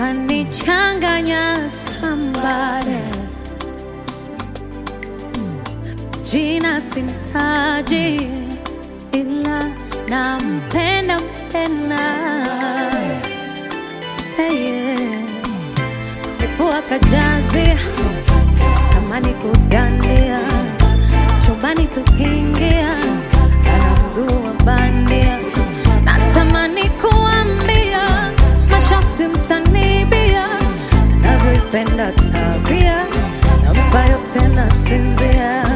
kanichanganya somebody. Jina simtaji ila nampenda hey, yeah. Nipua kajazi kama nikudandia chumbani tukiingia ana mguu wa bandia. Natamani kuambia mashosti mtanibia navyoipenda tabia ambayo tena sinzia.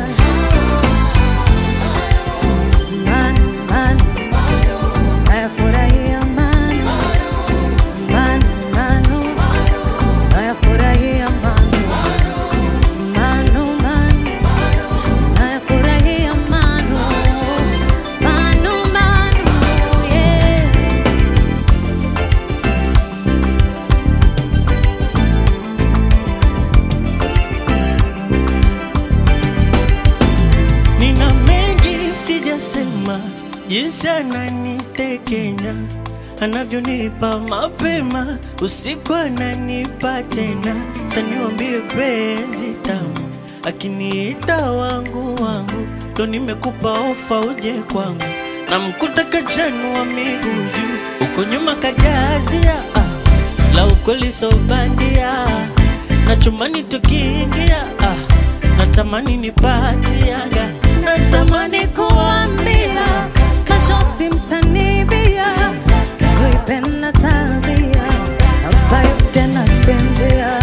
Jinsi ananitekenya, anavyonipa mapema, usiku ananipa tena. Saniwambie penzi tamu, akiniita wangu wangu, ndo nimekupa ofa uje kwangu. Na mkuta kachanu wa miguu juu, uko nyuma kajazia la ukweli so bandia. Na chumani tukiingia natamani nipatiaga. Natamani kuambia mashosti mtanibia navyoipenda tabia ambayo tena sinzia.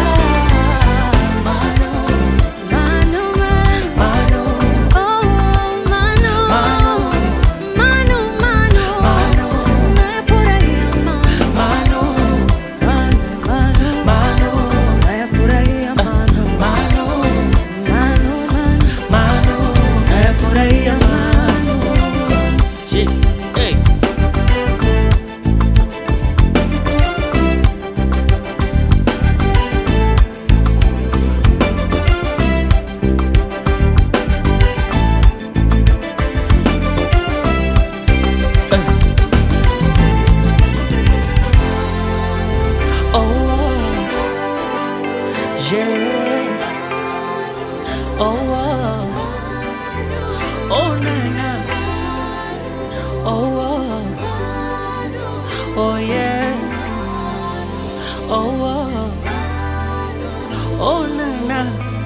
Oh na na, oh yeah, oh na na.